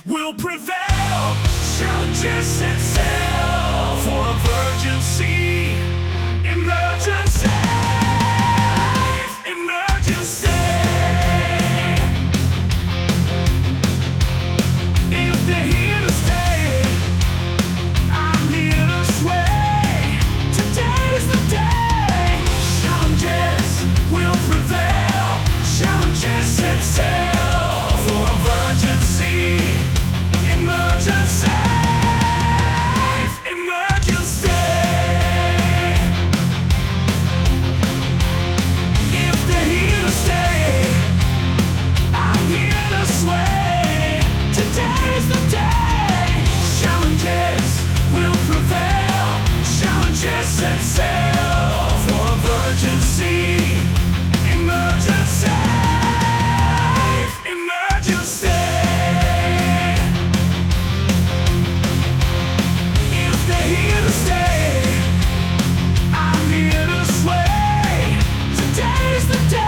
will prevail. Challenges itself for a virgin sea. Emergency, emergency. If they're here to stay, I'm here to sway. Today's the day. Challenges will prevail. Challenges itself for a virgin sea. Emergency, emergency. If they're here to stay, I'm here to sway. Today's the day. Challenges will prevail. Challenges itself for a virgin sea. Emergency, emergency. If they're here to stay, I'm here to sway. Today's the day.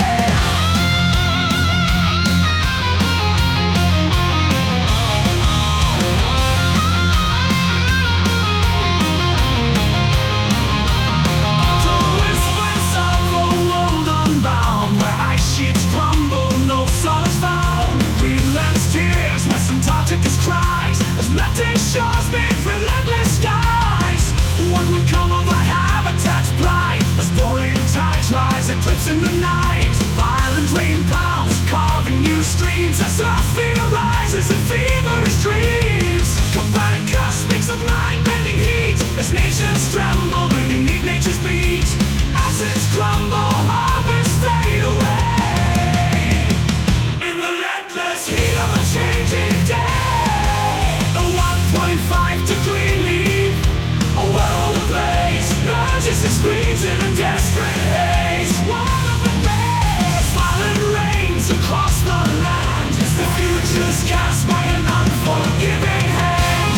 The whispers of a world unbound, where ice sheets crumble, no sun is found. Greenland's tears, West Antarctica's cries, as melting shores meet relentless skies. What will come of our habitat's plight, as boiling tides rise, eclipse in the night. Violent rain pounds, carving new streams, as earth fear rises in feverish dreams. Copernicus speaks of mind-bending heat, as nations tremble beneath nature's beat. Acids crumble, harvests fade away in the relentless heat of a changing day. A 1.5-degree leap, a world ablaze, urges and screams in a desperate haze. One of the days, violent rains across the land, as the future's cast by an unforgiving hand.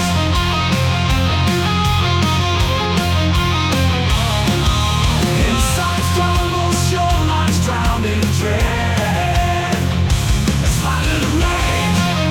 Insides crumble, shorelines drowned in dread, as violent rain.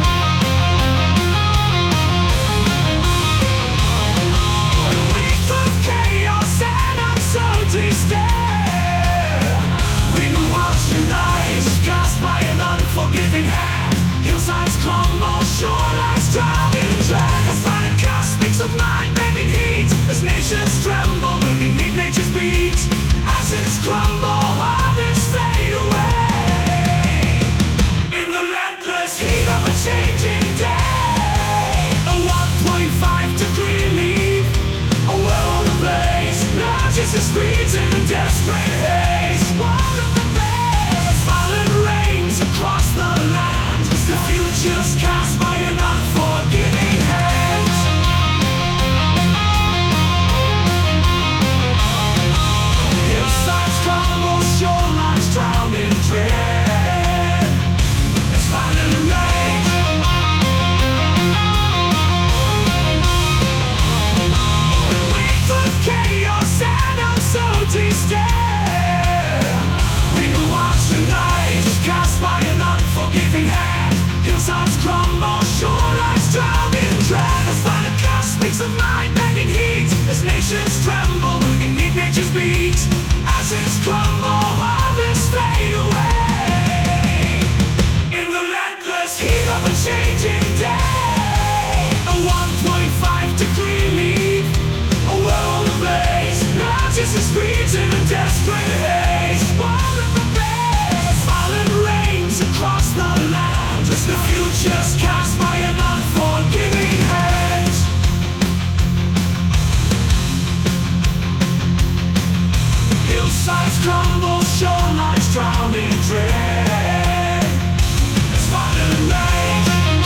Weeks of chaos and uncertainty stare. We can watch the night, cast by an unforgiving hand. Hillsides crumble, shorelines drown in dread. As Copernicus speaks of mind-bending heat, as nations tremble beneath nature's beat. Acids crumble, harvests fade away in the relentless heat of a changing day. A 1.5-degree leap, a world ablaze, urges and screams in a desperate haze. One of the days, violent rains across the land, as the future's cast by an unforgiving hand. Hillsides crumble, shorelines drown in dread, as violent rain. Weeks of chaos and uncertainty stare. We can watch the night, cast by an unforgiving hand. Hillsides crumble, shorelines drown in dread. As Copernicus speaks of mind-bending heat, as nations tremble beneath nature's beat. Acids crumble, harvests fade away in the relentless heat of a changing day. A 1.5-degree leap, a world ablaze, urges and screams in a desperate haze. One of the days, violent rains across the land, as the future's cast by an unforgiving hand. Hillsides crumble, shorelines drown in dread, as violent rain.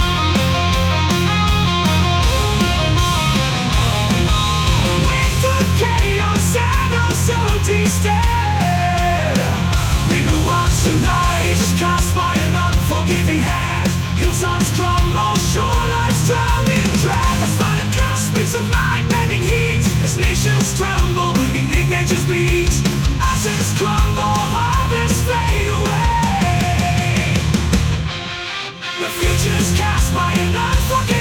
Weeks of chaos and uncertainty stare. We can watch the night, cast by an unforgiving hand. Hillsides crumble, shorelines drown in dread. As Copernicus speaks of mind-bending heat, as nations tremble beneath nature's beat. Acids crumble, harvests fade away. The future's cast by an unforgiving